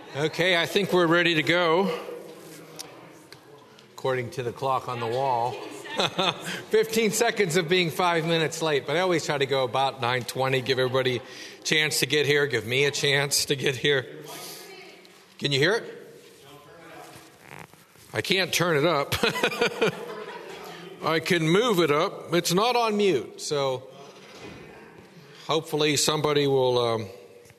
Okay, I think we're ready to go, according to the clock on the wall. 15 seconds of being 5 minutes late, but I always try to go about 9:20, give everybody a chance to get here, give me a chance to get here. Can you hear it? I can't turn it up. I can move it up. It's not on mute, so hopefully somebody will...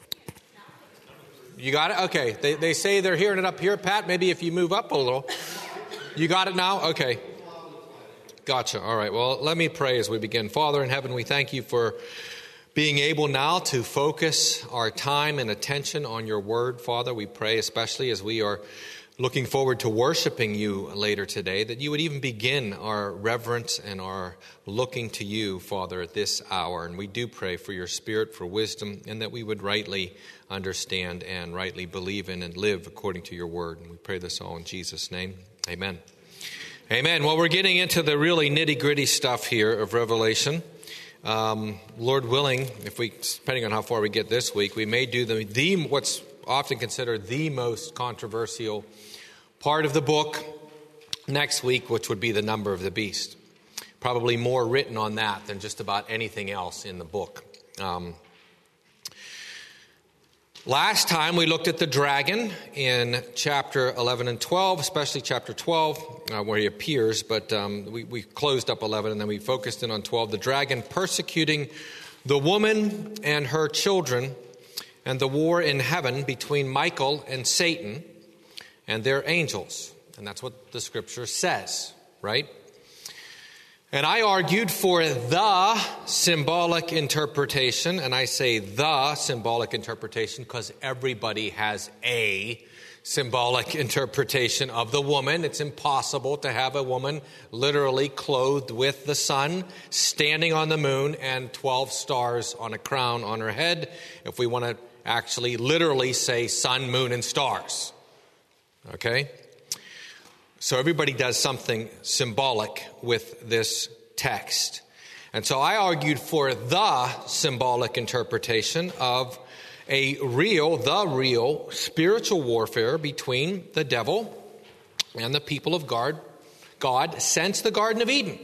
You got it? Okay. They say they're hearing it up here. Pat, maybe if you move up a little. You got it now? Okay. Gotcha. All right. Well, let me pray as we begin. Father in heaven, we thank you for being able now to focus our time and attention on your word. Father, we pray especially as we are looking forward to worshiping you later today, that you would even begin our reverence and our looking to you, Father, at this hour. And we do pray for your spirit, for wisdom, and that we would rightly understand and rightly believe in and live according to your word. And we pray this all in Jesus' name. Amen. Amen. Well, we're getting into the really nitty-gritty stuff here of Revelation. Lord willing, depending on how far we get this week, we may do what's often considered the most controversial part of the book next week, which would be the number of the beast. Probably more written on that than just about anything else in the book. Last time we looked at the dragon in chapter 11 and 12, especially chapter 12 where he appears, but we closed up 11 and then we focused in on 12. The dragon persecuting the woman and her children, and the war in heaven between Michael and Satan and their angels. And that's what the scripture says, right? And I argued for the symbolic interpretation, and I say the symbolic interpretation because everybody has a symbolic interpretation of the woman. It's impossible to have a woman literally clothed with the sun, standing on the moon, and 12 stars on a crown on her head. If we want to actually literally say sun, moon, and stars. Okay? So everybody does something symbolic with this text. And so I argued for the symbolic interpretation of the real spiritual warfare between the devil and the people of God since the Garden of Eden.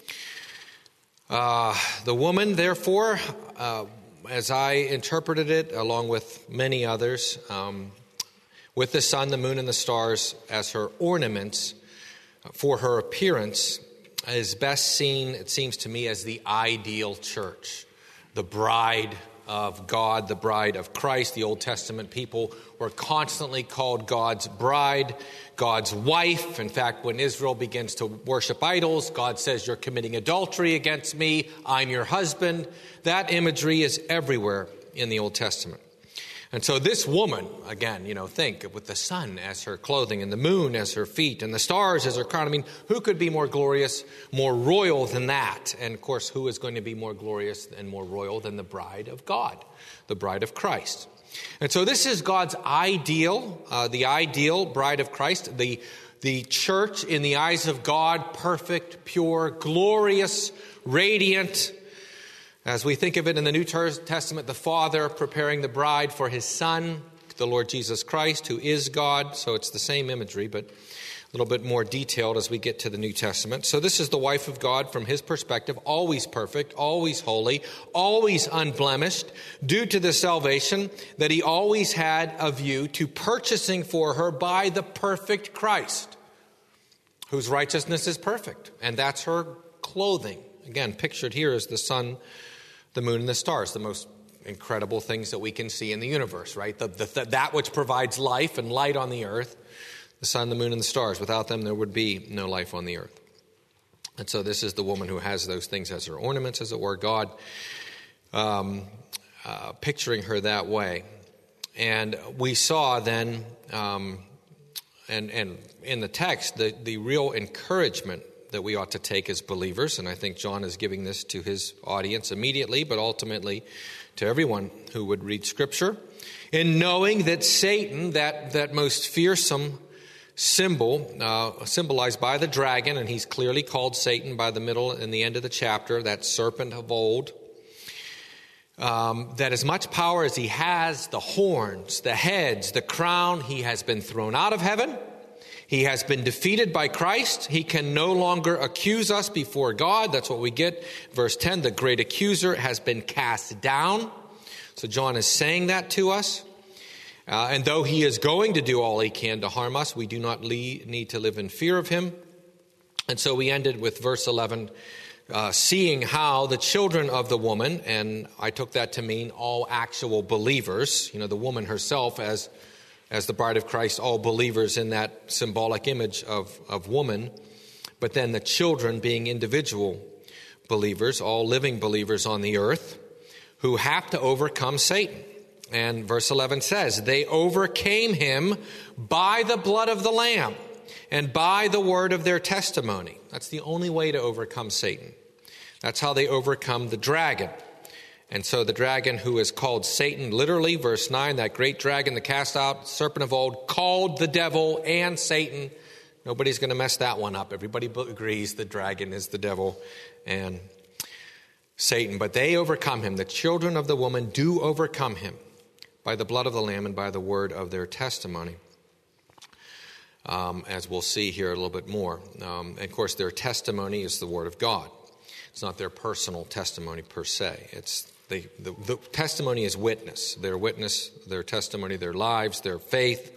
The woman, therefore, as I interpreted it, along with many others, with the sun, the moon, and the stars as her ornaments for her appearance, is best seen, it seems to me, as the ideal church, the bride of God, the bride of Christ. The Old Testament people were constantly called God's bride, God's wife. In fact, when Israel begins to worship idols, God says, "You're committing adultery against me. I'm your husband." That imagery is everywhere in the Old Testament. And so this woman, again, think with the sun as her clothing and the moon as her feet and the stars as her crown. I mean, who could be more glorious, more royal than that? And of course, who is going to be more glorious and more royal than the bride of God, the bride of Christ? And so this is God's ideal, the ideal bride of Christ, the church in the eyes of God, perfect, pure, glorious, radiant. As we think of it in the New Testament, the Father preparing the bride for his Son, the Lord Jesus Christ, who is God. So it's the same imagery, but a little bit more detailed as we get to the New Testament. So this is the wife of God from his perspective, always perfect, always holy, always unblemished, due to the salvation that he always had a view to purchasing for her by the perfect Christ, whose righteousness is perfect. And that's her clothing. Again, pictured here is the sun, the moon, and the stars, the most incredible things that we can see in the universe, right? That which provides life and light on the earth, the sun, the moon, and the stars. Without them, there would be no life on the earth. And so this is the woman who has those things as her ornaments, as it were, God picturing her that way. And we saw then, and in the text, the real encouragement that we ought to take as believers, and I think John is giving this to his audience immediately, but ultimately to everyone who would read Scripture, in knowing that Satan, that most fearsome symbol, symbolized by the dragon, and he's clearly called Satan by the middle and the end of the chapter, that serpent of old, that as much power as he has, the horns, the heads, the crown, he has been thrown out of heaven. He has been defeated by Christ. He can no longer accuse us before God. That's what we get. Verse 10, the great accuser has been cast down. So John is saying that to us. And though he is going to do all he can to harm us, we do not need to live in fear of him. And so we ended with verse 11, seeing how the children of the woman, and I took that to mean all actual believers, the woman herself as the bride of Christ, all believers in that symbolic image of woman, but then the children being individual believers, all living believers on the earth, who have to overcome Satan. And verse 11 says, they overcame him by the blood of the Lamb and by the word of their testimony. That's the only way to overcome Satan. That's how they overcome the dragon. And so the dragon, who is called Satan, literally, verse 9, that great dragon, the cast out serpent of old, called the devil and Satan. Nobody's going to mess that one up. Everybody agrees the dragon is the devil and Satan. But they overcome him. The children of the woman do overcome him by the blood of the Lamb and by the word of their testimony. As we'll see here a little bit more. And of course, their testimony is the word of God. It's not their personal testimony per se. It's the testimony is witness, their testimony, their lives, their faith.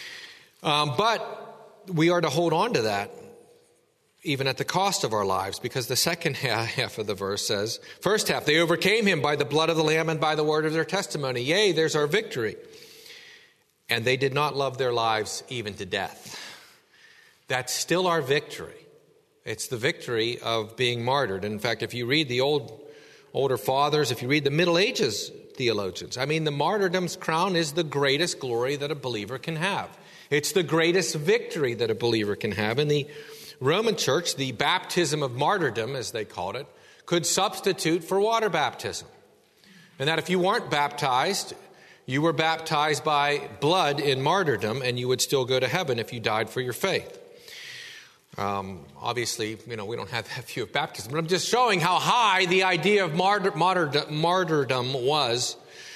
But we are to hold on to that even at the cost of our lives, because the second half of the verse says, first half, they overcame him by the blood of the Lamb and by the word of their testimony. Yea, there's our victory. And they did not love their lives even to death. That's still our victory. It's the victory of being martyred. In fact, if you read the older fathers, if you read the Middle Ages theologians, the martyrdom's crown is the greatest glory that a believer can have. It's the greatest victory that a believer can have. In the Roman Church, the baptism of martyrdom, as they called it, could substitute for water baptism. And that if you weren't baptized, you were baptized by blood in martyrdom, and you would still go to heaven if you died for your faith. Obviously, we don't have that view of baptism, but I'm just showing how high the idea of martyrdom was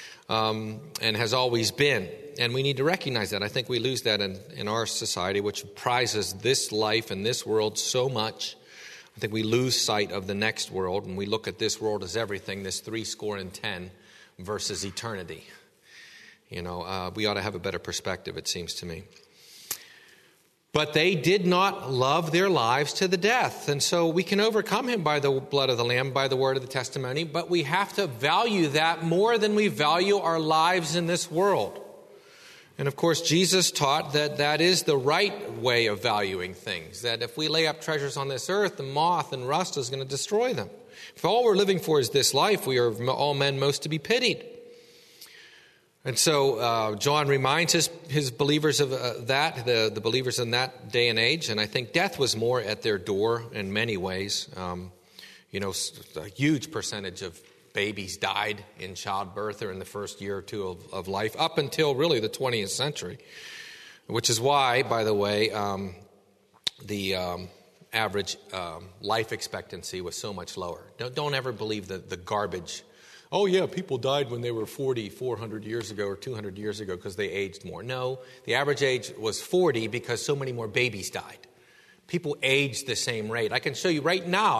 and has always been. And we need to recognize that. I think we lose that in our society, which prizes this life and this world so much. I think we lose sight of the next world, and we look at this world as everything, this 70 versus eternity. We ought to have a better perspective, it seems to me. But they did not love their lives to the death. And so we can overcome him by the blood of the Lamb, by the word of the testimony, but we have to value that more than we value our lives in this world. And of course, Jesus taught that that is the right way of valuing things, that if we lay up treasures on this earth, the moth and rust is going to destroy them. If all we're living for is this life, we are all men most to be pitied. And so John reminds his believers of that, the believers in that day and age. And I think death was more at their door in many ways. A huge percentage of babies died in childbirth or in the first year or two of life, up until really the 20th century, which is why, by the way, the average life expectancy was so much lower. Don't ever believe the garbage. Oh, yeah, people died when they were 40, 400 years ago or 200 years ago because they aged more. No, the average age was 40 because so many more babies died. People aged the same rate. I can show you right now.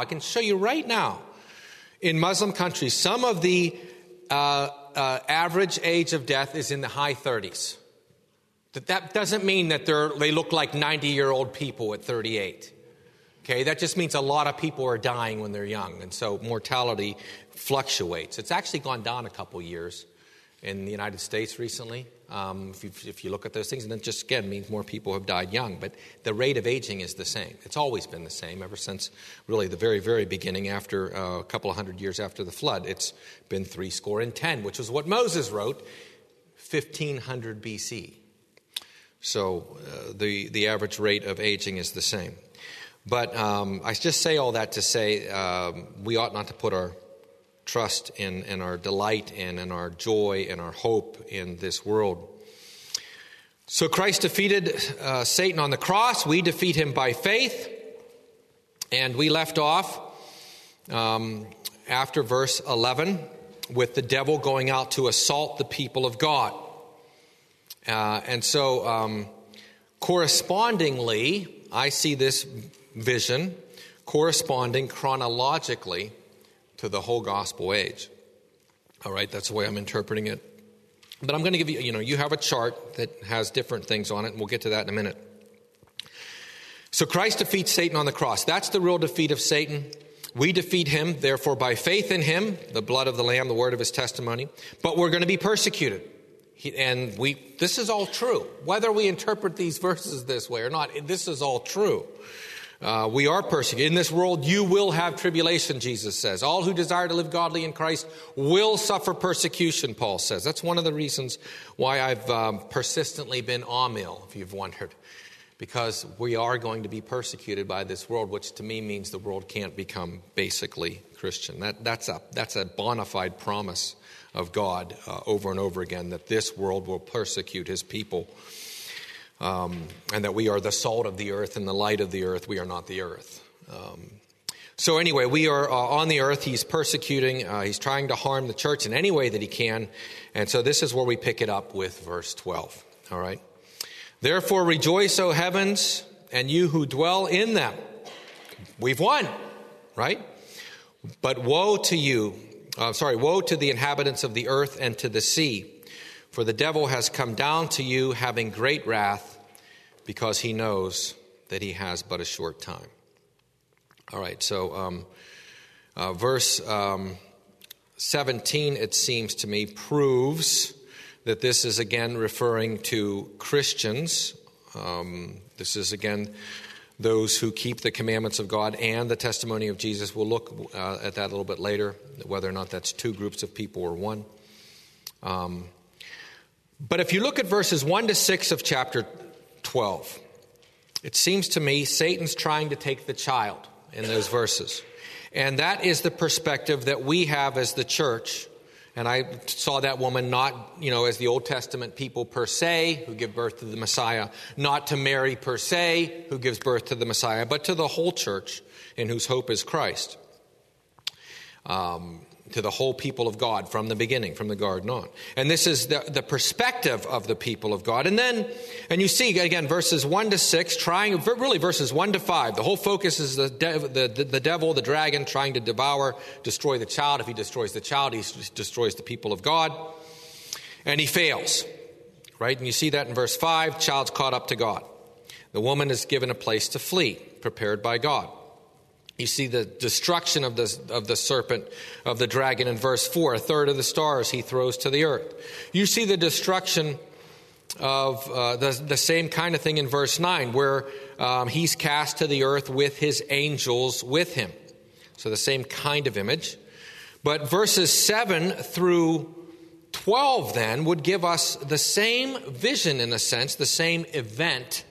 In Muslim countries, some of the average age of death is in the high 30s. That doesn't mean that they look like 90-year-old people at 38. Okay, that just means a lot of people are dying when they're young, and so mortality fluctuates. It's actually gone down a couple years in the United States recently, if you look at those things, and that just, again, means more people have died young. But the rate of aging is the same. It's always been the same ever since really the very, very beginning, after a couple of hundred years after the flood. It's been 70, which was what Moses wrote, 1500 BC. So the average rate of aging is the same. But I just say all that to say we ought not to put our trust in our delight in our joy and our hope in this world. So Christ defeated Satan on the cross. We defeat him by faith. And we left off after verse 11 with the devil going out to assault the people of God. Correspondingly, I see this vision corresponding chronologically to the whole gospel age. All right, that's the way I'm interpreting it. But I'm going to give you, you have a chart that has different things on it, and we'll get to that in a minute. So Christ defeats Satan on the cross. That's the real defeat of Satan. We defeat him, therefore, by faith in him, the blood of the Lamb, the word of his testimony. But we're going to be persecuted. This is all true. Whether we interpret these verses this way or not, this is all true. We are persecuted. In this world, you will have tribulation, Jesus says. All who desire to live godly in Christ will suffer persecution, Paul says. That's one of the reasons why I've persistently been Amil, if you've wondered. Because we are going to be persecuted by this world, which to me means the world can't become basically Christian. That's a bona fide promise of God over and over again, that this world will persecute his people. And that we are the salt of the earth and the light of the earth. We are not the earth. So anyway, we are on the earth. He's persecuting. He's trying to harm the church in any way that he can. And so this is where we pick it up with verse 12. All right. Therefore rejoice, O heavens, and you who dwell in them. We've won, right? But woe to the inhabitants of the earth and to the sea. For the devil has come down to you having great wrath, because he knows that he has but a short time. All right, so verse 17, it seems to me, proves that this is again referring to Christians. This is again those who keep the commandments of God and the testimony of Jesus. We'll look at that a little bit later, whether or not that's two groups of people or one. But if you look at verses 1 to 6 of chapter 12, it seems to me Satan's trying to take the child in those verses. And that is the perspective that we have as the church. And I saw that woman not, as the Old Testament people per se, who give birth to the Messiah, not to Mary per se, who gives birth to the Messiah, but to the whole church in whose hope is Christ. To the whole people of God from the beginning, from the garden on. And this is the perspective of the people of God. And you see, again, verses 1 to 6, verses 1 to 5. The whole focus is the devil, the dragon, trying to destroy the child. If he destroys the child, he destroys the people of God. And he fails, right? And you see that in verse 5, child's caught up to God. The woman is given a place to flee, prepared by God. You see the destruction of the serpent, of the dragon in verse 4. A third of the stars he throws to the earth. You see the destruction of the same kind of thing in verse 9, where he's cast to the earth with his angels with him. So the same kind of image. But verses 7 through 12 then would give us the same vision in a sense, the same event.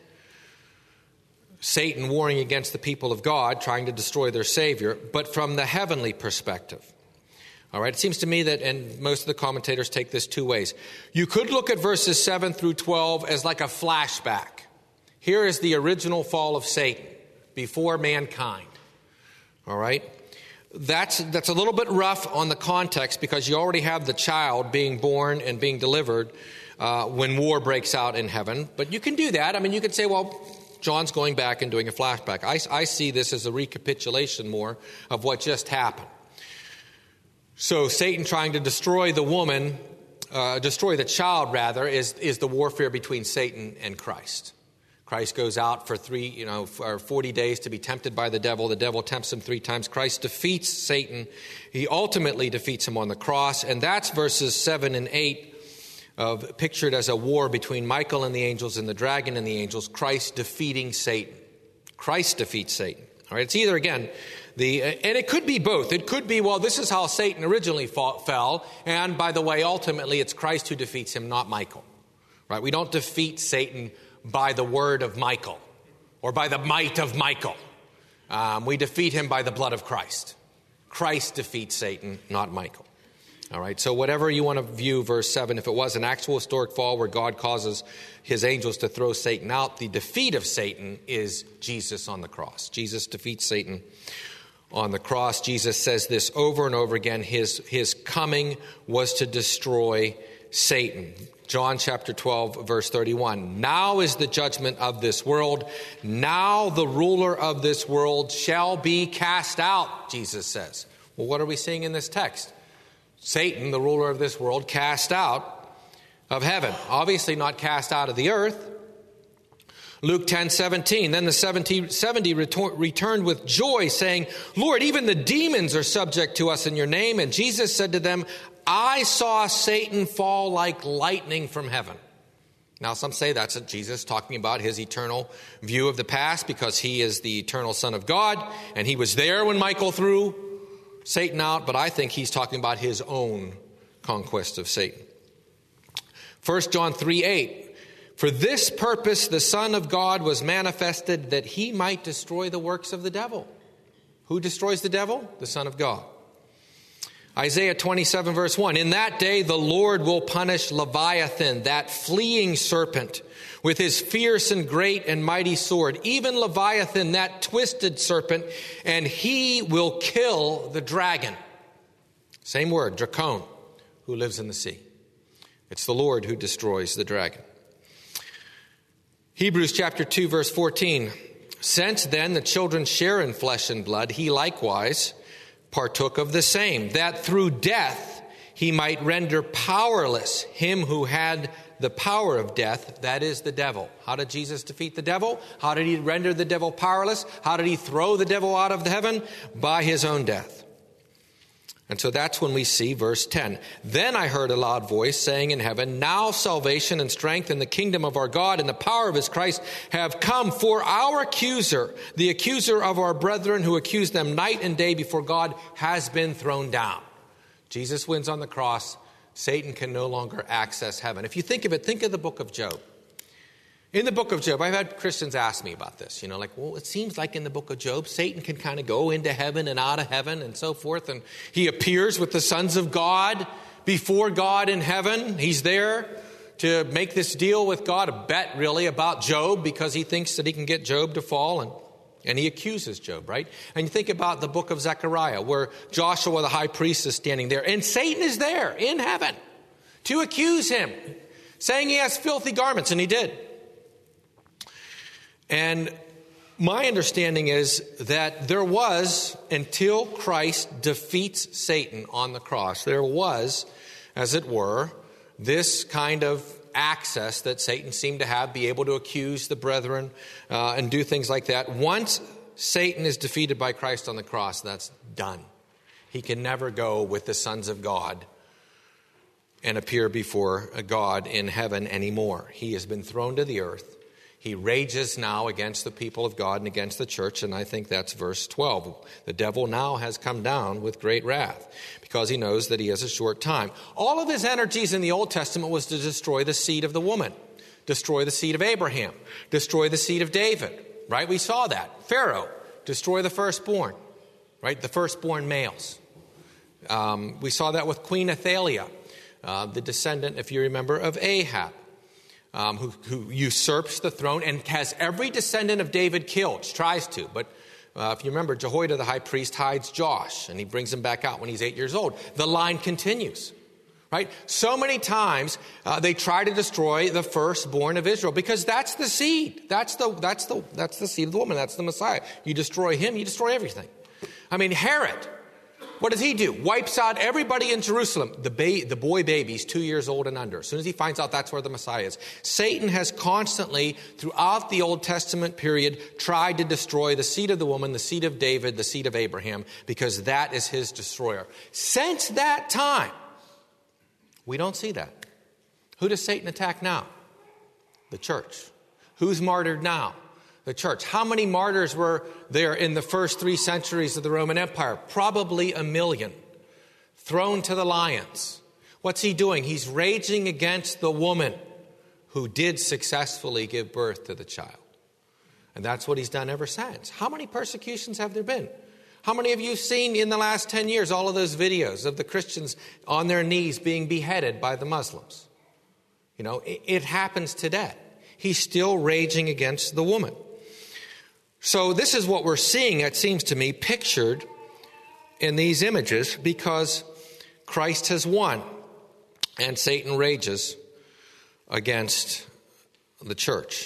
Satan warring against the people of God, trying to destroy their Savior, but from the heavenly perspective. All right, it seems to me that, and most of the commentators take this two ways. You could look at verses 7 through 12 as like a flashback. Here is the original fall of Satan before mankind. All right, that's a little bit rough on the context because you already have the child being born and being delivered when war breaks out in heaven. But you can do that. I mean, you could say, well, John's going back and doing a flashback. I see this as a recapitulation more of what just happened. So Satan trying to destroy the woman, destroy the child rather, is the warfare between Satan and Christ. Christ goes out for 40 days to be tempted by the devil. The devil tempts him 3 times. Christ defeats Satan. He ultimately defeats him on the cross. And that's verses 7 and 8. Pictured as a war between Michael and the angels and the dragon and the angels, Christ defeating Satan. Christ defeats Satan. All right, it's either, again, and it could be both. It could be, well, this is how Satan originally fell, and by the way, ultimately, it's Christ who defeats him, not Michael. Right? We don't defeat Satan by the word of Michael or by the might of Michael. We defeat him by the blood of Christ. Christ defeats Satan, not Michael. All right, so whatever you want to view verse 7, if it was an actual historic fall where God causes his angels to throw Satan out, the defeat of Satan is Jesus on the cross. Jesus defeats Satan on the cross. Jesus says this over and over again. His coming was to destroy Satan. John chapter 12, verse 31. Now is the judgment of this world. Now the ruler of this world shall be cast out, Jesus says. Well, what are we seeing in this text? Satan, the ruler of this world, cast out of heaven. Obviously not cast out of the earth. Luke 10:17. Then the 70 returned with joy, saying, Lord, even the demons are subject to us in your name. And Jesus said to them, I saw Satan fall like lightning from heaven. Now, some say that's Jesus talking about his eternal view of the past because he is the eternal Son of God, and he was there when Michael threw Satan out, but I think he's talking about his own conquest of Satan. 1 John 3:8. For this purpose the Son of God was manifested, that he might destroy the works of the devil. Who destroys the devil? The Son of God. Isaiah 27 verse 1. In that day the Lord will punish Leviathan, that fleeing serpent, with his fierce and great and mighty sword, even Leviathan, that twisted serpent, and he will kill the dragon. Same word, drakon, who lives in the sea. It's the Lord who destroys the dragon. Hebrews chapter 2 verse 14. Since then the children share in flesh and blood, he likewise partook of the same, that through death he might render powerless him who had the power of death, that is the devil. How did Jesus defeat the devil? How did he render the devil powerless? How did he throw the devil out of heaven? By his own death. And so that's when we see verse 10. Then I heard a loud voice saying in heaven, now salvation and strength in the kingdom of our God and the power of his Christ have come. For our accuser, the accuser of our brethren who accused them night and day before God, has been thrown down. Jesus wins on the cross. Satan can no longer access heaven. If you think of it, think of the book of Job. In the book of Job, I've had Christians ask me about this. Well, it seems like in the book of Job, Satan can kind of go into heaven and out of heaven and so forth. And he appears with the sons of God before God in heaven. He's there to make this deal with God, a bet really about Job, because he thinks that he can get Job to fall. And he accuses Job, right? And you think about the book of Zechariah, where Joshua the high priest is standing there. And Satan is there in heaven to accuse him, saying he has filthy garments. And he did. And my understanding is that there was, until Christ defeats Satan on the cross, there was, as it were, this kind of access that Satan seemed to have, be able to accuse the brethren and do things like that. Once Satan is defeated by Christ on the cross, that's done. He can never go with the sons of God and appear before a God in heaven anymore. He has been thrown to the earth. He rages now against the people of God and against the church, and I think that's verse 12. The devil now has come down with great wrath because he knows that he has a short time. All of his energies in the Old Testament was to destroy the seed of the woman, destroy the seed of Abraham, destroy the seed of David, right? We saw that. Pharaoh, destroy the firstborn, right? The firstborn males. We saw that with Queen Athaliah, the descendant, if you remember, of Ahab. Who usurps the throne and has every descendant of David killed, tries to. But if you remember, Jehoiada the high priest hides Josh, and he brings him back out when he's 8 years old. The line continues, right? So many times they try to destroy the firstborn of Israel because that's the seed. That's the seed of the woman. That's the Messiah. You destroy him, you destroy everything. I mean, Herod. What does he do? Wipes out everybody in Jerusalem, the boy babies 2 years old and under. As soon as he finds out that's where the Messiah is. Satan has constantly, throughout the Old Testament period, tried to destroy the seed of the woman, the seed of David, the seed of Abraham, because that is his destroyer. Since that time, we don't see that. Who does Satan attack now? The church. Who's martyred now? The church. How many martyrs were there in the first 3 centuries of the Roman Empire? Probably 1 million. Thrown to the lions. What's he doing? He's raging against the woman who did successfully give birth to the child. And that's what he's done ever since. How many persecutions have there been? How many of you have seen in the last 10 years all of those videos of the Christians on their knees being beheaded by the Muslims? You know, it happens today. He's still raging against the woman. So this is what we're seeing, it seems to me, pictured in these images because Christ has won and Satan rages against the church.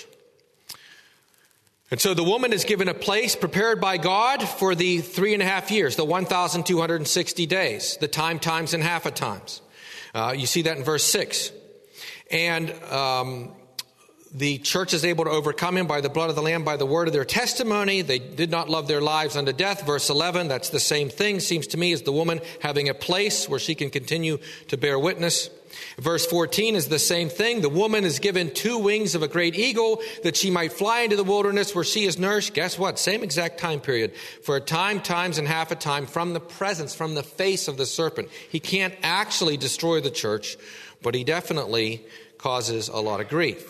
And so the woman is given a place prepared by God for the 3.5 years, the 1,260 days, the times, and half a times. You see that in verse 6. And the church is able to overcome him by the blood of the Lamb, by the word of their testimony. They did not love their lives unto death. Verse 11, that's the same thing, seems to me, as the woman having a place where she can continue to bear witness. Verse 14 is the same thing. The woman is given 2 wings of a great eagle that she might fly into the wilderness where she is nourished. Guess what? Same exact time period. For a time, times, and half a time from the presence, from the face of the serpent. He can't actually destroy the church, but he definitely causes a lot of grief.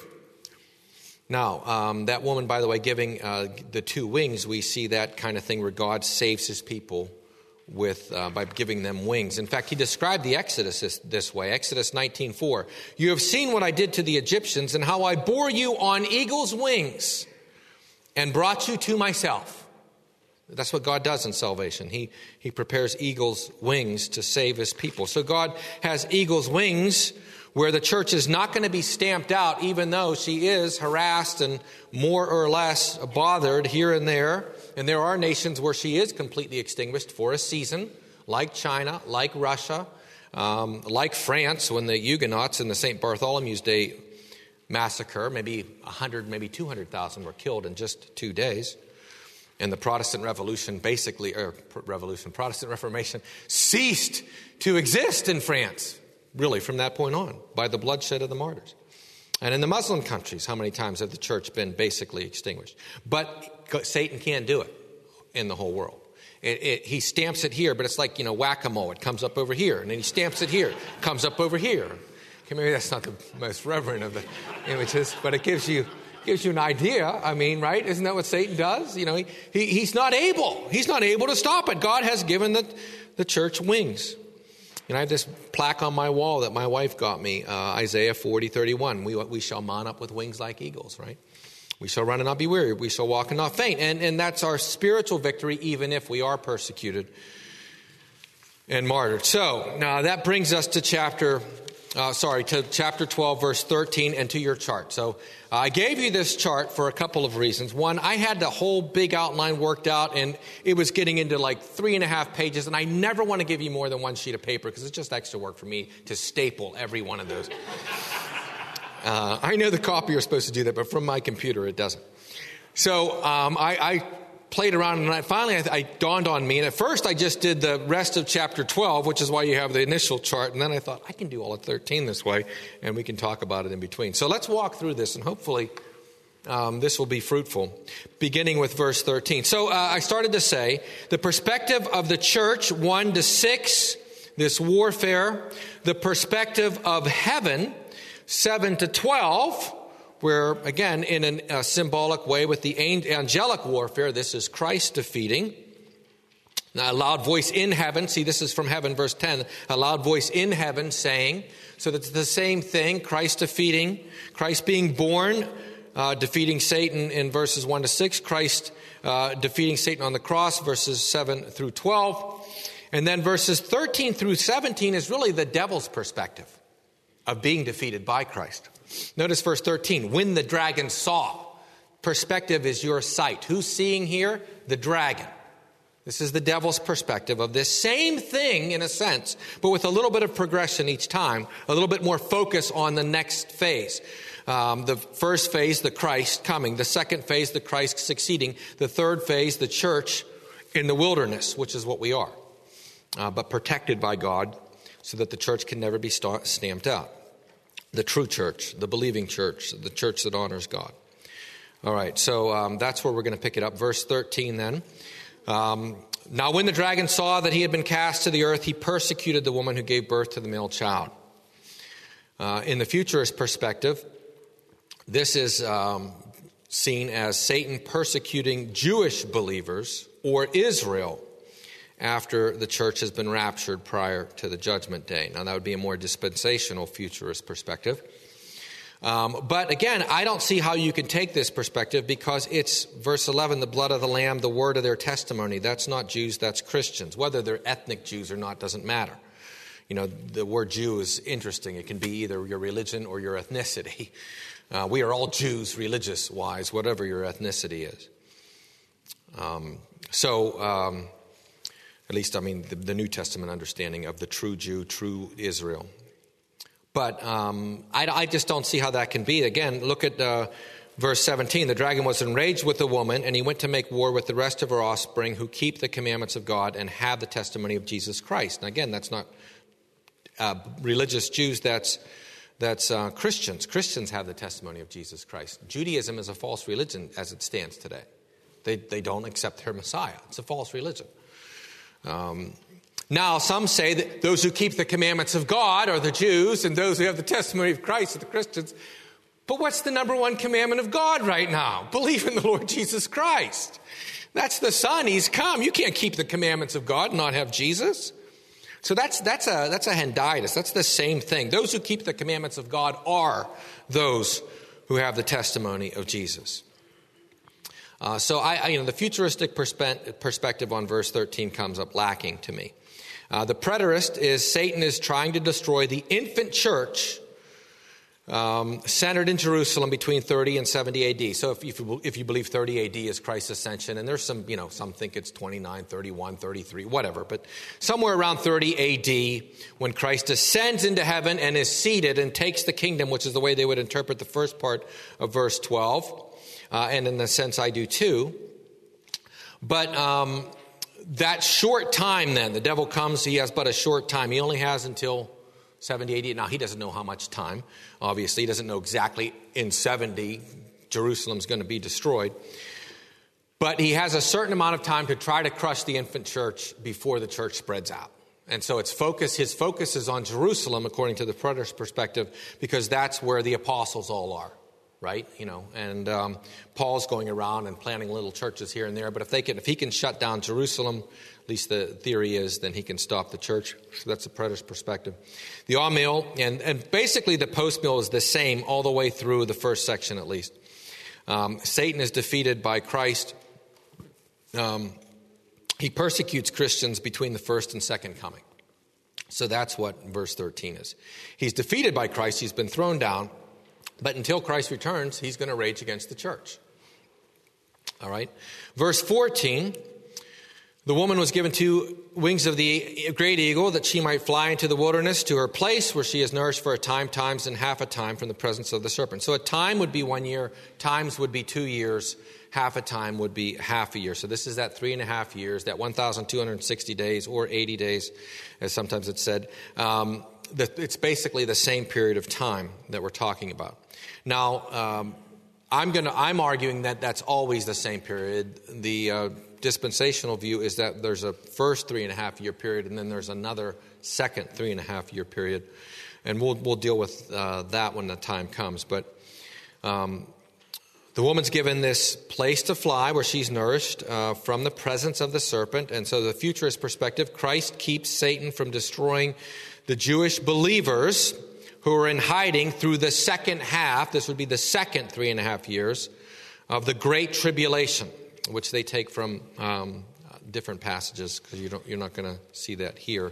Now, that woman, by the way, giving the 2 wings, we see that kind of thing where God saves his people with by giving them wings. In fact, he described the Exodus this way, Exodus 19:4. You have seen what I did to the Egyptians and how I bore you on eagle's wings and brought you to myself. That's what God does in salvation. He prepares eagle's wings to save his people. So God has eagle's wings where the church is not going to be stamped out, even though she is harassed and more or less bothered here and there. And there are nations where she is completely extinguished for a season, like China, like Russia, like France, when the Huguenots in the St. Bartholomew's Day massacre, maybe 100, maybe 200,000 were killed in just 2 days. And the Protestant Revolution Protestant Reformation ceased to exist in France, really from that point on, by the bloodshed of the martyrs. And in the Muslim countries, how many times have the church been basically extinguished? But Satan can't do it in the whole world. He stamps it here, but it's like, whack-a-mole. It comes up over here, and then he stamps it here, comes up over here. Okay, maybe that's not the most reverent of the images, but it gives you an idea. I mean, right? Isn't that what Satan does? He's not able. He's not able to stop it. God has given the church wings. And I have this plaque on my wall that my wife got me, Isaiah 40:31. We shall mount up with wings like eagles, right? We shall run and not be weary. We shall walk and not faint. And that's our spiritual victory, even if we are persecuted and martyred. So now that brings us to chapter 12, verse 13, and to your chart. So I gave you this chart for a couple of reasons. One, I had the whole big outline worked out, and it was getting into like 3.5 pages, and I never want to give you more than 1 sheet of paper because it's just extra work for me to staple every one of those. I know the copier is supposed to do that, but from my computer it doesn't. So I played around, and finally it dawned on me. And at first I just did the rest of chapter 12, which is why you have the initial chart. And then I thought, I can do all of 13 this way, and we can talk about it in between. So let's walk through this, and hopefully this will be fruitful, beginning with verse 13. So I started to say, the perspective of the church, 1 to 6, this warfare, the perspective of heaven, 7 to 12, where, again, in a symbolic way with the angelic warfare, this is Christ defeating. Now, a loud voice in heaven, see, this is from heaven, verse 10, a loud voice in heaven saying, so that's the same thing, Christ defeating, Christ being born, defeating Satan in verses 1 to 6, Christ defeating Satan on the cross, verses 7 through 12. And then verses 13 through 17 is really the devil's perspective of being defeated by Christ. Notice verse 13, when the dragon saw. Perspective is your sight. Who's seeing here? The dragon. This is the devil's perspective of this same thing in a sense, but with a little bit of progression each time, a little bit more focus on the next phase. The first phase, the Christ coming. The second phase, the Christ succeeding. The third phase, the church in the wilderness, which is what we are, but protected by God so that the church can never be stamped out. The true church, the believing church, the church that honors God. All right, so that's where we're going to pick it up. Verse 13 then. Now when the dragon saw that he had been cast to the earth, he persecuted the woman who gave birth to the male child. In the futurist perspective, this is seen as Satan persecuting Jewish believers or Israel after the church has been raptured prior to the judgment day. Now, that would be a more dispensational futurist perspective. But again, I don't see how you can take this perspective, because it's verse 11, the blood of the Lamb, the word of their testimony. That's not Jews, that's Christians. Whether they're ethnic Jews or not doesn't matter. The word Jew is interesting. It can be either your religion or your ethnicity. We are all Jews religious-wise, whatever your ethnicity is. At least, the New Testament understanding of the true Jew, true Israel. But I just don't see how that can be. Again, look at verse 17. The dragon was enraged with the woman, and he went to make war with the rest of her offspring who keep the commandments of God and have the testimony of Jesus Christ. And again, that's not religious Jews, that's Christians. Christians have the testimony of Jesus Christ. Judaism is a false religion as it stands today. They don't accept their Messiah. It's a false religion. Now, some say that those who keep the commandments of God are the Jews, and those who have the testimony of Christ are the Christians. But what's the number one commandment of God right now? Believe in the Lord Jesus Christ. That's the Son. He's come. You can't keep the commandments of God and not have Jesus. So that's a henditis. That's the same thing. Those who keep the commandments of God are those who have the testimony of Jesus. So the futuristic perspective on verse 13 comes up lacking to me. The preterist is Satan is trying to destroy the infant church centered in Jerusalem between 30 and 70 AD. So if you believe 30 AD is Christ's ascension, and there's some think it's 29, 31, 33, whatever, but somewhere around 30 AD when Christ ascends into heaven and is seated and takes the kingdom, which is the way they would interpret the first part of verse 12. And in a sense, I do too. But that short time then, the devil comes, he has but a short time. He only has until 70 AD. Now, he doesn't know how much time. Obviously, he doesn't know exactly in 70 Jerusalem's going to be destroyed. But he has a certain amount of time to try to crush the infant church before the church spreads out. And so his focus is on Jerusalem, according to the preterist perspective, because that's where the apostles all are. Right, and Paul's going around and planting little churches here and there. But if he can shut down Jerusalem, at least the theory is, then he can stop the church. So that's the preterist perspective. The amill and basically the post-mill is the same all the way through the first section at least. Satan is defeated by Christ. He persecutes Christians between the first and second coming. So that's what verse 13 is. He's defeated by Christ. He's been thrown down. But until Christ returns, he's going to rage against the church. All right. Verse 14, the woman was given 2 wings of the great eagle that she might fly into the wilderness to her place where she is nourished for a time, times and half a time from the presence of the serpent. So a time would be 1 year, times would be 2 years, half a time would be half a year. So this is that 3.5 years, that 1,260 days or 80 days, as sometimes it's said. It's basically the same period of time that we're talking about. Now, I'm arguing that that's always the same period. The dispensational view is that there's a first 3.5 year period, and then there's another second 3.5 year period, and we'll deal with that when the time comes. But the woman's given this place to fly where she's nourished from the presence of the serpent, and so the futurist perspective, Christ keeps Satan from destroying the Jewish believers who are in hiding through the second half, this would be the second 3.5 years, of the Great Tribulation, which they take from different passages, because you're not going to see that here.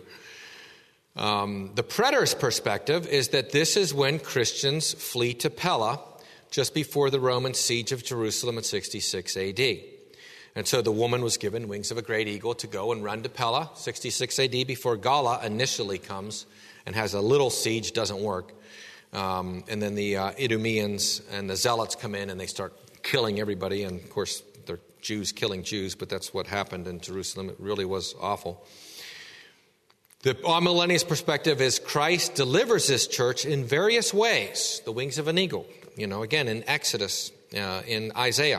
The preterist perspective is that this is when Christians flee to Pella, just before the Roman siege of Jerusalem in 66 AD. And so the woman was given wings of a great eagle to go and run to Pella, 66 AD, before Gala initially comes and has a little siege, doesn't work. And then the Idumeans and the Zealots come in and they start killing everybody. And of course, they're Jews killing Jews, but that's what happened in Jerusalem. It really was awful. The amillennialist perspective is Christ delivers this church in various ways. The wings of an eagle, again, in Exodus, in Isaiah.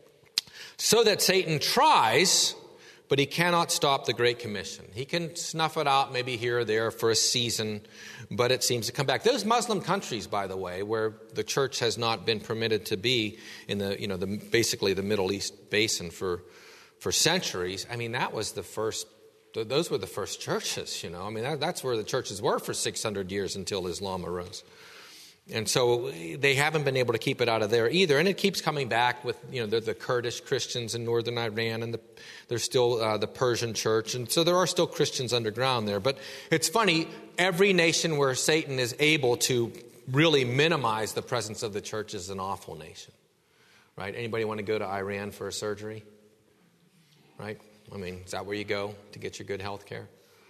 So that Satan tries, but he cannot stop the Great Commission. He can snuff it out maybe here or there for a season, but it seems to come back. Those Muslim countries, by the way, where the church has not been permitted to be in the basically the Middle East basin for centuries. That was the first. Those were the first churches. That's where the churches were for 600 years until Islam arose. And so they haven't been able to keep it out of there either. And it keeps coming back with, the Kurdish Christians in northern Iran, and there's still the Persian church. And so there are still Christians underground there. But it's funny, every nation where Satan is able to really minimize the presence of the church is an awful nation. Right? Anybody want to go to Iran for a surgery? Right? Is that where you go to get your good health care?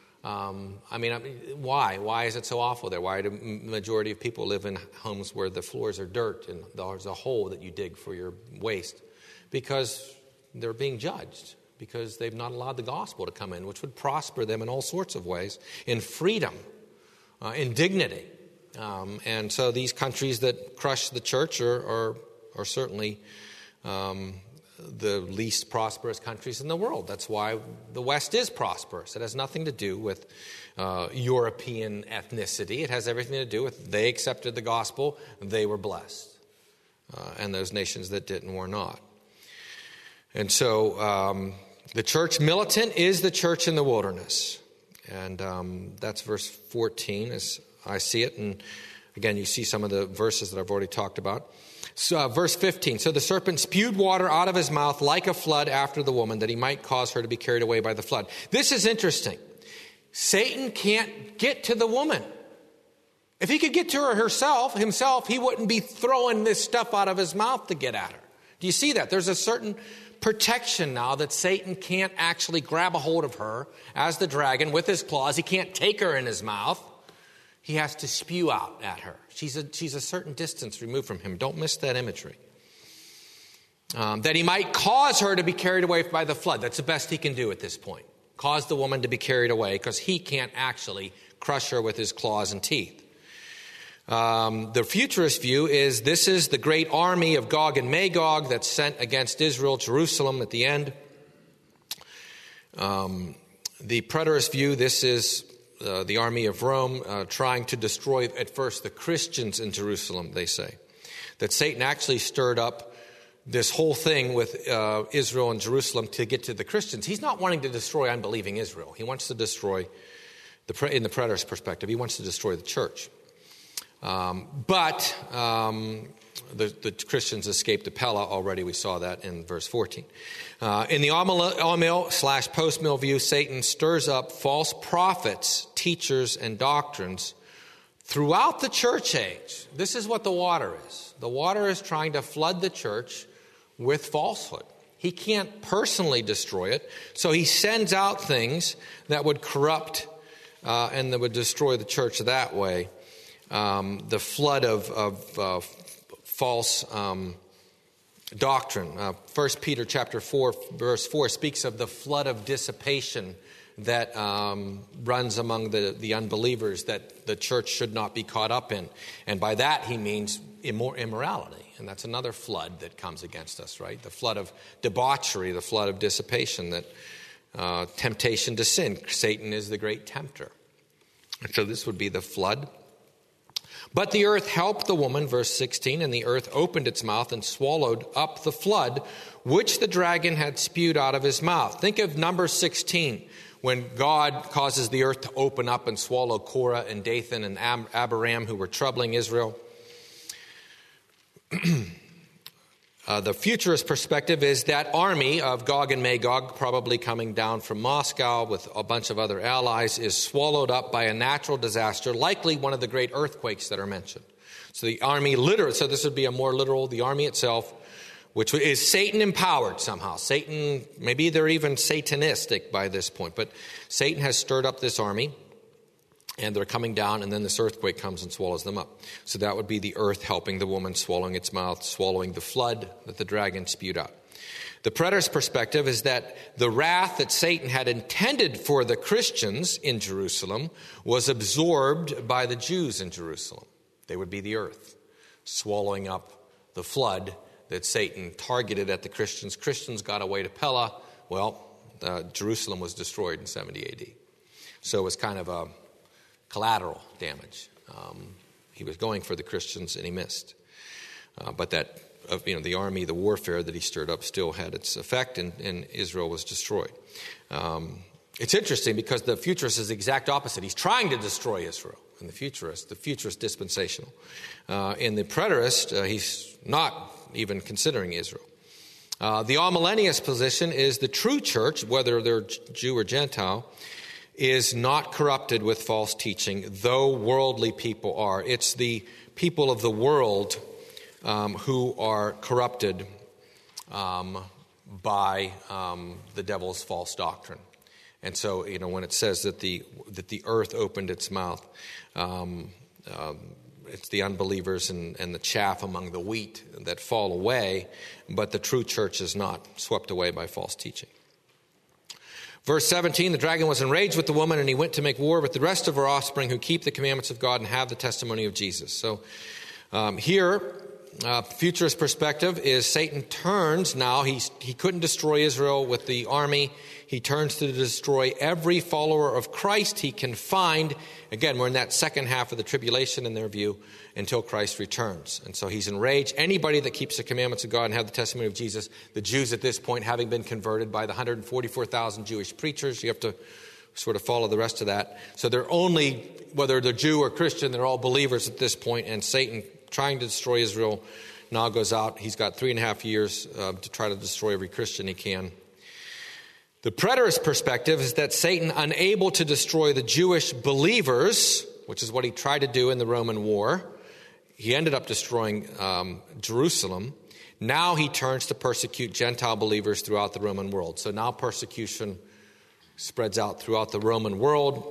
Why? Why is it so awful there? Why do the majority of people live in homes where the floors are dirt and there's a hole that you dig for your waste? Because they're being judged. Because they've not allowed the gospel to come in, which would prosper them in all sorts of ways, in freedom, in dignity. And so these countries that crush the church are certainly the least prosperous countries in the world. That's why the West is prosperous. It has nothing to do with European ethnicity. It has everything to do with they accepted the gospel, they were blessed. And those nations that didn't were not. And so the church militant is the church in the wilderness. And that's verse 14 as I see it. And again, you see some of the verses that I've already talked about. So, verse 15, so the serpent spewed water out of his mouth like a flood after the woman, that he might cause her to be carried away by the flood. This is interesting. Satan can't get to the woman. If he could get to her himself, he wouldn't be throwing this stuff out of his mouth to get at her. Do you see that? There's a certain protection now that Satan can't actually grab a hold of her as the dragon with his claws. He can't take her in his mouth. He has to spew out at her. She's a certain distance removed from him. Don't miss that imagery. That he might cause her to be carried away by the flood. That's the best he can do at this point. Cause the woman to be carried away because he can't actually crush her with his claws and teeth. The futurist view is this is the great army of Gog and Magog that's sent against Israel, Jerusalem at the end. The preterist view, this is the army of Rome trying to destroy at first the Christians in Jerusalem, they say. That Satan actually stirred up this whole thing with Israel and Jerusalem to get to the Christians. He's not wanting to destroy unbelieving Israel. He wants to destroy, in the preterist perspective, he wants to destroy the church. But the Christians escaped to Pella already. We saw that in verse 14. In the Amill/post-mill view, Satan stirs up false prophets, teachers, and doctrines throughout the church age. This is what the water is. The water is trying to flood the church with falsehood. He can't personally destroy it, so he sends out things that would corrupt and that would destroy the church that way. The flood of false doctrine. 1 Peter chapter 4, verse 4 speaks of the flood of dissipation that runs among the unbelievers that the church should not be caught up in. And by that he means immorality. And that's another flood that comes against us, right? The flood of debauchery, the flood of dissipation, that temptation to sin. Satan is the great tempter. And so this would be the flood. But the earth helped the woman, verse 16, and the earth opened its mouth and swallowed up the flood, which the dragon had spewed out of his mouth. Think of Numbers 16, when God causes the earth to open up and swallow Korah and Dathan and Abiram, who were troubling Israel. The futurist perspective is that army of Gog and Magog, probably coming down from Moscow with a bunch of other allies, is swallowed up by a natural disaster, likely one of the great earthquakes that are mentioned. So the army so this would be a more literal, the army itself, which is Satan empowered somehow. Satan, maybe they're even satanistic by this point, but Satan has stirred up this army. And they're coming down, and then this earthquake comes and swallows them up. So that would be the earth helping the woman, swallowing its mouth, swallowing the flood that the dragon spewed out. The preterist perspective is that the wrath that Satan had intended for the Christians in Jerusalem was absorbed by the Jews in Jerusalem. They would be the earth, swallowing up the flood that Satan targeted at the Christians. Christians got away to Pella. Well, Jerusalem was destroyed in 70 A.D. So it was kind of a collateral damage. He was going for the Christians and he missed. But that, the army, the warfare that he stirred up still had its effect, and Israel was destroyed. It's interesting because the futurist is the exact opposite. He's trying to destroy Israel. in the futurist dispensational. In the preterist, he's not even considering Israel. The amillennialist position is the true church, whether they're Jew or Gentile, is not corrupted with false teaching, though worldly people are. It's the people of the world who are corrupted by the devil's false doctrine. And so, when it says that the earth opened its mouth, it's the unbelievers and the chaff among the wheat that fall away, but the true church is not swept away by false teaching. Verse 17, the dragon was enraged with the woman, and he went to make war with the rest of her offspring who keep the commandments of God and have the testimony of Jesus. So here, futurist perspective is Satan turns now. He couldn't destroy Israel with the army. He turns to destroy every follower of Christ he can find. Again, we're in that second half of the tribulation in their view until Christ returns. And so he's enraged. Anybody that keeps the commandments of God and have the testimony of Jesus, the Jews at this point having been converted by the 144,000 Jewish preachers, you have to sort of follow the rest of that. So they're only, whether they're Jew or Christian, they're all believers at this point, and Satan trying to destroy Israel now goes out. He's got 3.5 years to try to destroy every Christian he can. The preterist perspective is that Satan, unable to destroy the Jewish believers, which is what he tried to do in the Roman war, he ended up destroying Jerusalem. Now he turns to persecute Gentile believers throughout the Roman world. So now persecution spreads out throughout the Roman world.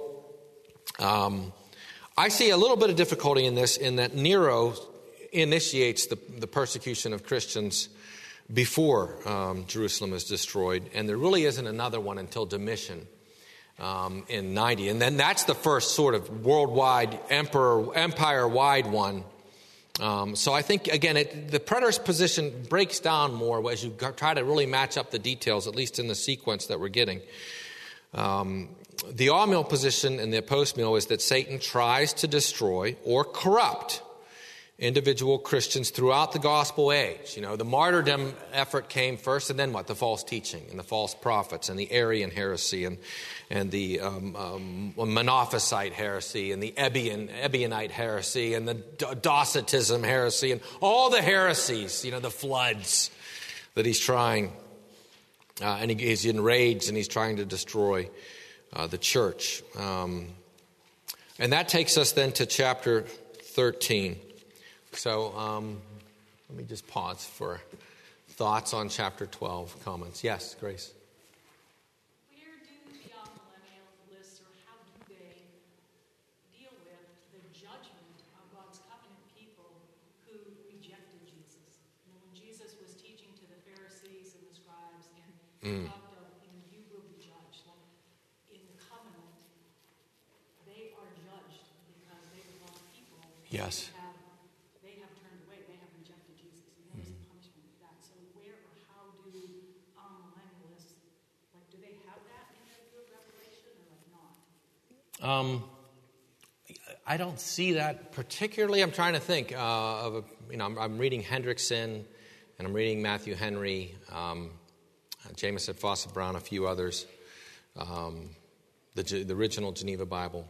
I see a little bit of difficulty in this, in that Nero initiates the persecution of Christians before Jerusalem is destroyed, and there really isn't another one until Domitian in 90. And then that's the first sort of worldwide, empire-wide one. So I think, again, the preterist position breaks down more as you try to really match up the details, at least in the sequence that we're getting. The amillennial position and the postmillennial is that Satan tries to destroy or corrupt individual Christians throughout the gospel age. The martyrdom effort came first, and then what? The false teaching and the false prophets and the Arian heresy and the Monophysite heresy and the Ebionite heresy and the Docetism heresy and all the heresies, the floods that he's trying. And he's enraged and he's trying to destroy the church. And that takes us then to chapter 13. So let me just pause for thoughts on chapter 12, comments. Yes, Grace? Where do the amillennialists, or how do they deal with the judgment of God's covenant people who rejected Jesus? When Jesus was teaching to the Pharisees and the scribes and talked of, you will be judged. Well, in the covenant, they are judged because they were God's people. Yes. They have turned away. They have rejected Jesus. And there is a punishment for that. So where or how do amillennialists, do they have that in their view of Revelation or not? I don't see that particularly. I'm trying to think of I'm reading Hendrickson, and I'm reading Matthew Henry, Jameson Fawcett Brown, a few others, the original Geneva Bible.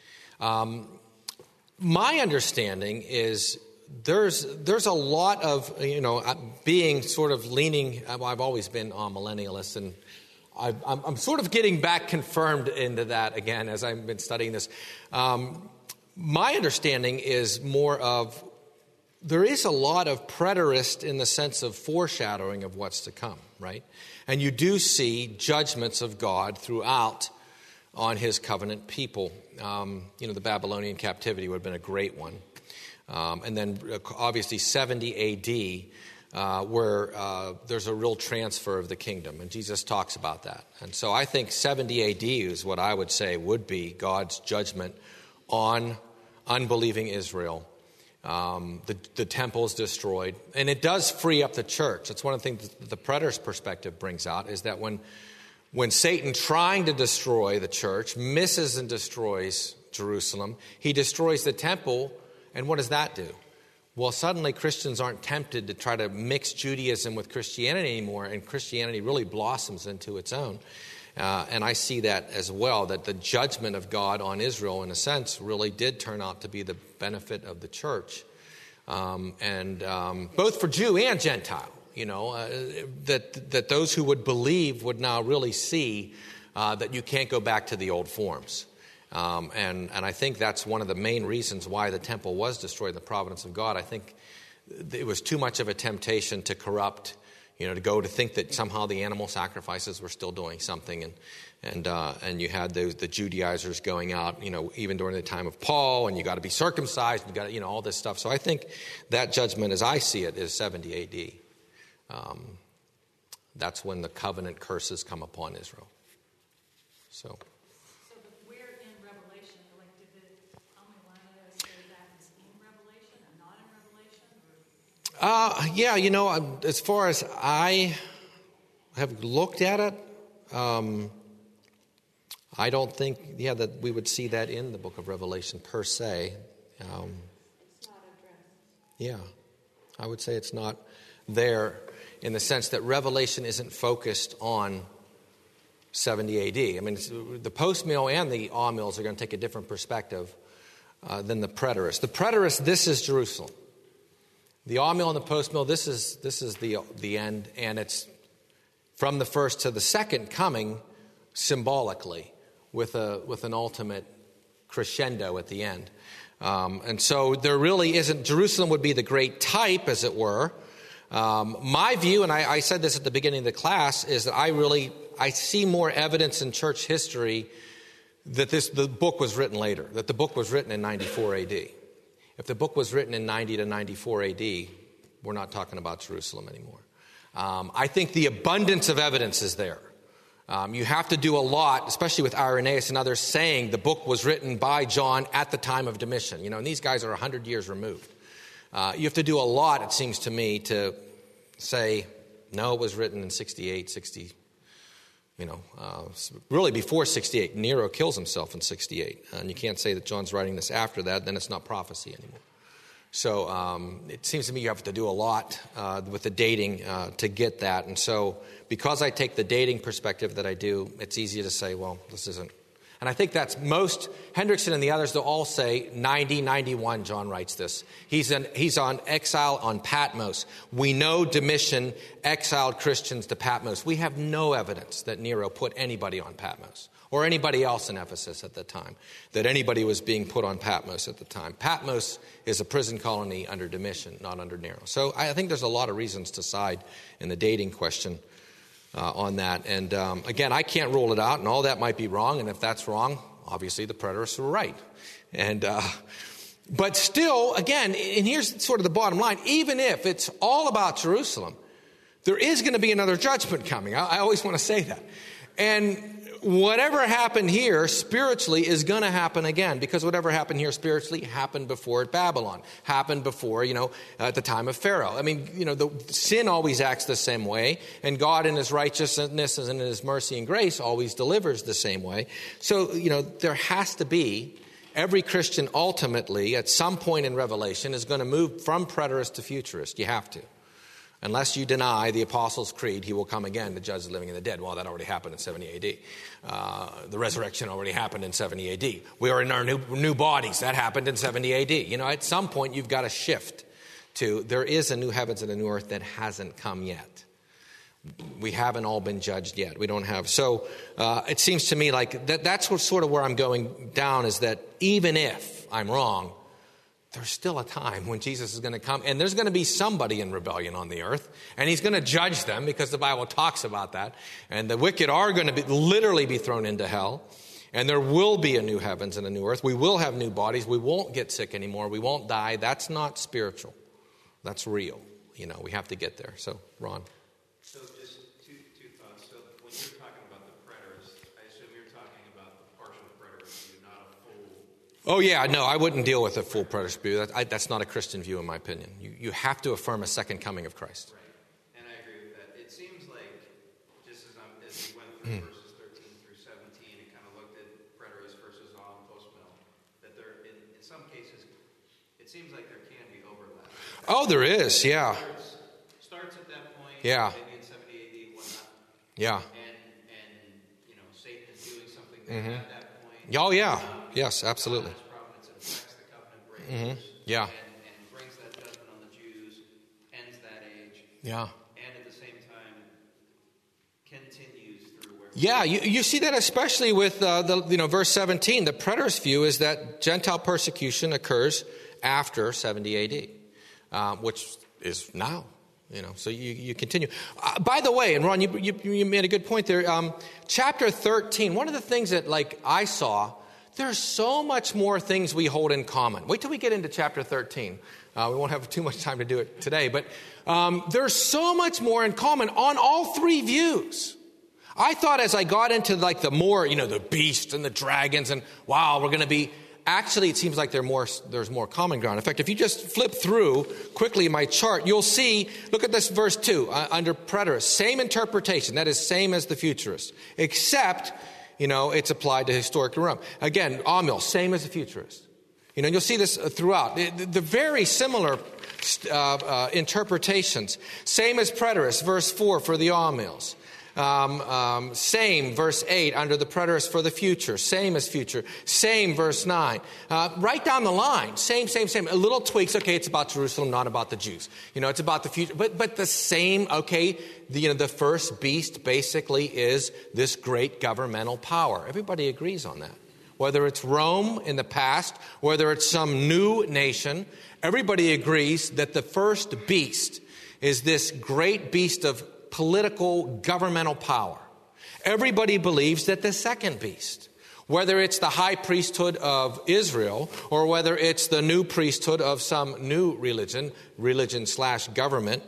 My understanding is there's a lot of, being sort of leaning, I've always been amillennialist, and I'm sort of getting back confirmed into that again as I've been studying this. My understanding is more of, there is a lot of preterist in the sense of foreshadowing of what's to come, right? And you do see judgments of God throughout on his covenant people. The Babylonian captivity would have been a great one. And then obviously 70 AD, where there's a real transfer of the kingdom. And Jesus talks about that. And so I think 70 AD is what I would say would be God's judgment on unbelieving Israel. The temple's destroyed. And it does free up the church. That's one of the things that the preterist perspective brings out, is that when Satan, trying to destroy the church, misses and destroys Jerusalem, he destroys the temple. And what does that do? Well, suddenly Christians aren't tempted to try to mix Judaism with Christianity anymore, and Christianity really blossoms into its own. And I see that as well, that the judgment of God on Israel, in a sense, really did turn out to be the benefit of the church. Both for Jew and Gentile, that those who would believe would now really see that you can't go back to the old forms. And I think that's one of the main reasons why the temple was destroyed in the providence of God. I think it was too much of a temptation to corrupt, to think that somehow the animal sacrifices were still doing something. And you had the Judaizers going out, even during the time of Paul, and you got to be circumcised, you got all this stuff. So I think that judgment, as I see it, is 70 A.D. That's when the covenant curses come upon Israel. So where in Revelation, did the Amilanah say that is in Revelation and not in Revelation? As far as I have looked at it, I don't think, that we would see that in the book of Revelation per se. It's not addressed. Yeah, I would say it's not there in the sense that Revelation isn't focused on 70 A.D. I mean, the post-mill and the all-mills are going to take a different perspective than the preterist. The preterist, this is Jerusalem. The all-mill and the post-mill, this is the end, and it's from the first to the second coming symbolically with an ultimate crescendo at the end. And so there really isn't, Jerusalem would be the great type, as it were. My view, and I said this at the beginning of the class, is that I see more evidence in church history that the book was written later, that the book was written in 94 A.D. If the book was written in 90 to 94 A.D., we're not talking about Jerusalem anymore. I think the abundance of evidence is there. You have to do a lot, especially with Irenaeus and others, saying the book was written by John at the time of Domitian. And these guys are 100 years removed. You have to do a lot, it seems to me, to say, no, it was written in 68, 60, really before 68. Nero kills himself in 68. And you can't say that John's writing this after that, then it's not prophecy anymore. So it seems to me you have to do a lot with the dating to get that. And so because I take the dating perspective that I do, it's easy to say, well, this isn't. And I think that's most, Hendrickson and the others, they'll all say 90, 91, John writes this. He's on exile on Patmos. We know Domitian exiled Christians to Patmos. We have no evidence that Nero put anybody on Patmos or anybody else in Ephesus at the time, that anybody was being put on Patmos at the time. Patmos is a prison colony under Domitian, not under Nero. So I think there's a lot of reasons to side in the dating question on that. And again, I can't rule it out, and all that might be wrong. And if that's wrong, obviously the preterists were right. And but still, again, and here's sort of the bottom line: even if it's all about Jerusalem, there is going to be another judgment coming. I always want to say that. And whatever happened here spiritually is going to happen again, because whatever happened here spiritually happened before at Babylon, happened before, at the time of Pharaoh. I mean, the sin always acts the same way, and God in his righteousness and in his mercy and grace always delivers the same way. So, there has to be, every Christian ultimately at some point in Revelation is going to move from preterist to futurist. You have to. Unless you deny the Apostles' Creed, he will come again to judge the living and the dead. Well, that already happened in 70 A.D. The resurrection already happened in 70 A.D. We are in our new bodies. That happened in 70 A.D. At some point you've got to shift to, there is a new heavens and a new earth that hasn't come yet. We haven't all been judged yet. We don't have. So it seems to me like that's sort of where I'm going down, is that even if I'm wrong, there's still a time when Jesus is going to come, and there's going to be somebody in rebellion on the earth, and he's going to judge them, because the Bible talks about that. And the wicked are going to literally be thrown into hell, and there will be a new heavens and a new earth. We will have new bodies. We won't get sick anymore. We won't die. That's not spiritual. That's real. We have to get there. So, Ron. So just two thoughts. So when you're talking about the preterists, I assume you're talking about the partial preterist view, not a full. Oh, yeah, no, I wouldn't deal with a full preterist view. That's not a Christian view, in my opinion. You have to affirm a second coming of Christ. Right, and I agree with that. It seems like, just as we went through verses 13 through 17 and kind of looked at preterist versus all and post-mill, that there, in some cases, it seems like there can be overlap. Oh, there is, yeah. Starts at that point, yeah. maybe in 70 AD, whatnot. Yeah. And at that point. Oh, yeah. Yes, absolutely. God's providence affects the covenant breakers. Yeah. And brings that judgment on the Jews, ends that age, Yeah. and at the same time continues through where. Yeah, you see that especially with verse 17. The preterist view is that Gentile persecution occurs after 70 AD, which is now. So you continue. By the way, and Ron, you made a good point there. Chapter 13, one of the things that I saw, there's so much more things we hold in common. Wait till we get into chapter 13. We won't have too much time to do it today, but there's so much more in common on all three views. I thought as I got into the more, the beast and the dragons and wow, we're going to be... Actually, it seems like there's more common ground. In fact, if you just flip through quickly my chart, you'll see, look at this verse 2, under preterist. Same interpretation, that is same as the futurist, except, it's applied to historic Rome. Again, Amiel, same as the futurist. You'll see this throughout. The very similar interpretations. Same as preterist, verse 4 for the Amiels. Same, verse 8, under the preterist for the future. Same as future. Same, verse 9. Right down the line. Same. A little tweaks. Okay, it's about Jerusalem, not about the Jews. It's about the future. But the same, okay, the first beast basically is this great governmental power. Everybody agrees on that. Whether it's Rome in the past, whether it's some new nation, everybody agrees that the first beast is this great beast of political governmental power. Everybody believes that the second beast, whether it's the high priesthood of Israel or whether it's the new priesthood of some new religion/government,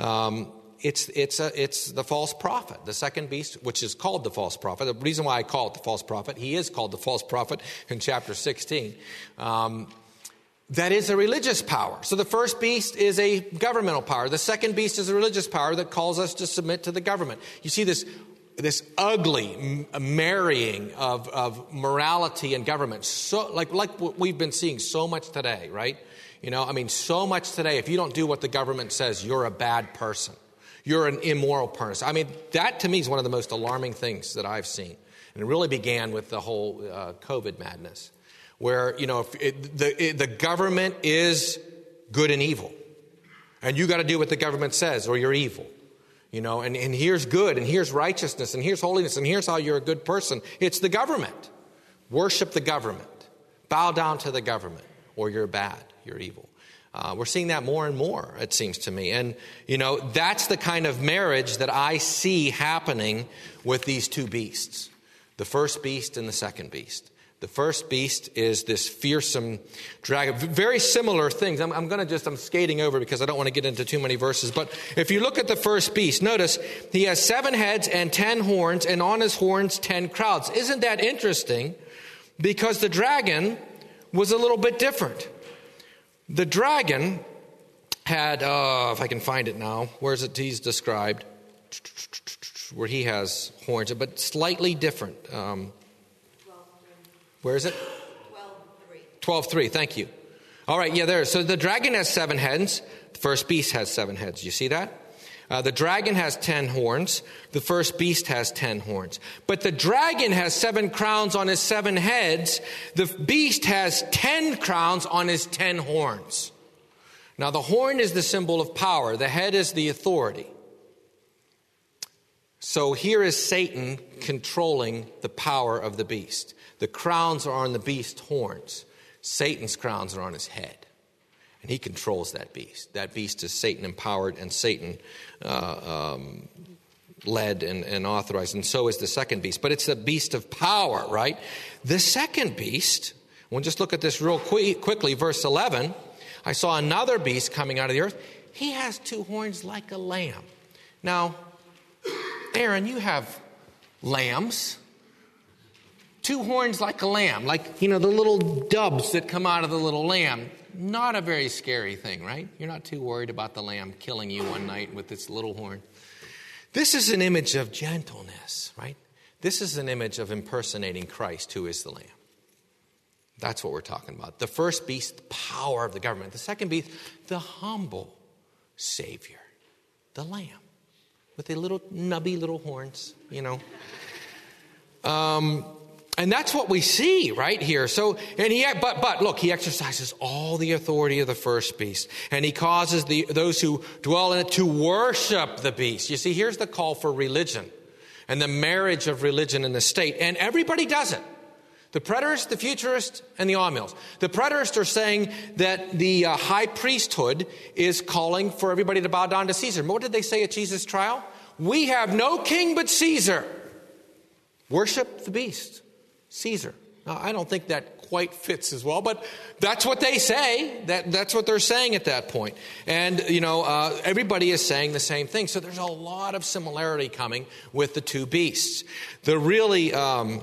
it's the false prophet, the second beast, which is called the false prophet. The reason why I call it the false prophet, he is called the false prophet in chapter 16. That is a religious power. So the first beast is a governmental power. The second beast is a religious power that calls us to submit to the government. You see this ugly marrying of morality and government. So like what we've been seeing so much today, right? So much today. If you don't do what the government says, you're a bad person. You're an immoral person. That to me is one of the most alarming things that I've seen. And it really began with the whole COVID madness. Where, the government is good and evil. And you got to do what the government says or you're evil. And here's good and here's righteousness and here's holiness and here's how you're a good person. It's the government. Worship the government. Bow down to the government or you're bad, you're evil. We're seeing that more and more, it seems to me. And, that's the kind of marriage that I see happening with these two beasts. The first beast and the second beast. The first beast is this fearsome dragon. Very similar things. I'm skating over because I don't want to get into too many verses. But if you look at the first beast, notice he has 7 heads and 10 horns, and on his horns 10 crowns. Isn't that interesting? Because the dragon was a little bit different. The dragon had, if I can find it now, where's it he's described? Where he has horns, but slightly different. Where is it? 12:3. Thank you. All right, yeah, there. So the dragon has 7 heads. The first beast has 7 heads. You see that? The dragon has 10 horns. The first beast has 10 horns. But the dragon has 7 crowns on his 7 heads. The beast has 10 crowns on his 10 horns. Now, the horn is the symbol of power. The head is the authority. So here is Satan controlling the power of the beast. The crowns are on the beast's horns. Satan's crowns are on his head. And he controls that beast. That beast is Satan empowered and Satan led and authorized. And so is the second beast. But it's the beast of power, right? The second beast, we'll just look at this real quickly. Verse 11, I saw another beast coming out of the earth. He has 2 horns like a lamb. Now, Aaron, you have lambs. 2 horns like a lamb, the little dubs that come out of the little lamb. Not a very scary thing, right? You're not too worried about the lamb killing you one night with its little horn. This is an image of gentleness, right? This is an image of impersonating Christ, who is the lamb. That's what we're talking about. The first beast, the power of the government. The second beast, the humble Savior, the lamb, with the little nubby little horns, And that's what we see right here. So, but look, he exercises all the authority of the first beast, and he causes those who dwell in it to worship the beast. You see, here's the call for religion and the marriage of religion and the state, and everybody does it. The preterists, the futurists, and the amillennials. The preterists are saying that the high priesthood is calling for everybody to bow down to Caesar. What did they say at Jesus' trial? We have no king but Caesar. Worship the beast, Caesar. Now, I don't think that quite fits as well, but that's what they say. That's what they're saying at that point. And, everybody is saying the same thing. So there's a lot of similarity coming with the two beasts. The really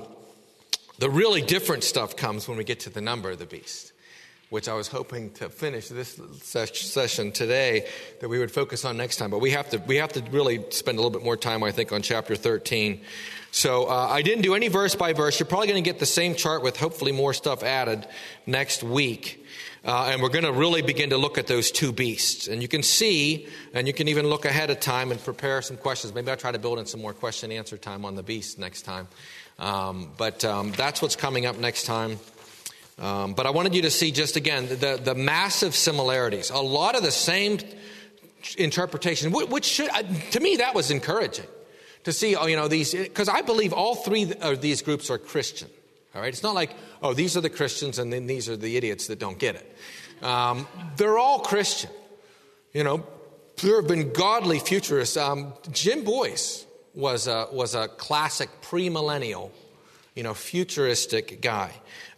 different stuff comes when we get to the number of the beast, which I was hoping to finish this session today, that we would focus on next time. But we have to really spend a little bit more time, I think, on chapter 13. So I didn't do any verse by verse. You're probably going to get the same chart with hopefully more stuff added next week. And we're going to really begin to look at those two beasts. And you can see, and you can even look ahead of time and prepare some questions. Maybe I'll try to build in some more question and answer time on the beast next time. But that's what's coming up next time. But I wanted you to see just again the massive similarities. A lot of the same interpretation, which should, to me, that was encouraging. To see, these, because I believe all three of these groups are Christian. All right, it's not like, these are the Christians and then these are the idiots that don't get it. They're all Christian. There have been godly futurists. Jim Boyce was a classic premillennial, futuristic guy,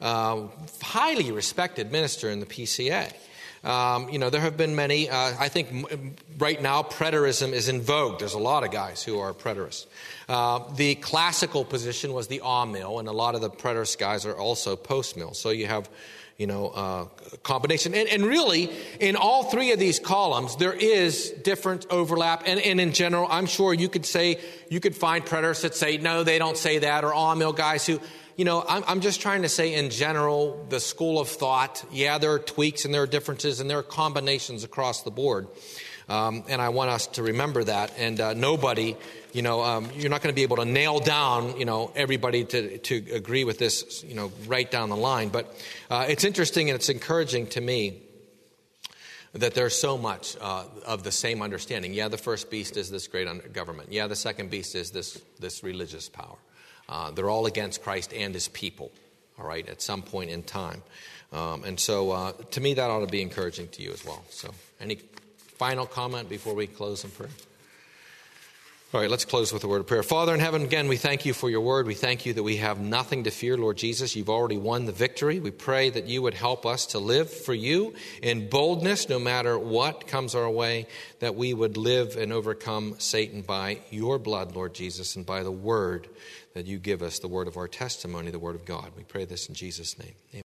highly respected minister in the PCA. There have been many. I think right now preterism is in vogue. There's a lot of guys who are preterists. The classical position was the amill, and a lot of the preterist guys are also post-mill. So you have, a combination. And really, in all three of these columns, there is different overlap. And in general, I'm sure you could find preterists that say, no, they don't say that, or amill guys who... I'm just trying to say in general, the school of thought, there are tweaks and there are differences and there are combinations across the board. And I want us to remember that. And nobody, you're not going to be able to nail down, everybody to agree with this, right down the line. But it's interesting and it's encouraging to me that there's so much of the same understanding. The first beast is this great government. The second beast is this religious power. They're all against Christ and his people, all right, at some point in time. And so to me, that ought to be encouraging to you as well. So any final comment before we close in prayer? All right, let's close with a word of prayer. Father in heaven, again, we thank you for your word. We thank you that we have nothing to fear, Lord Jesus. You've already won the victory. We pray that you would help us to live for you in boldness, no matter what comes our way, that we would live and overcome Satan by your blood, Lord Jesus, and by the word that you give us, the word of our testimony, the word of God. We pray this in Jesus' name. Amen.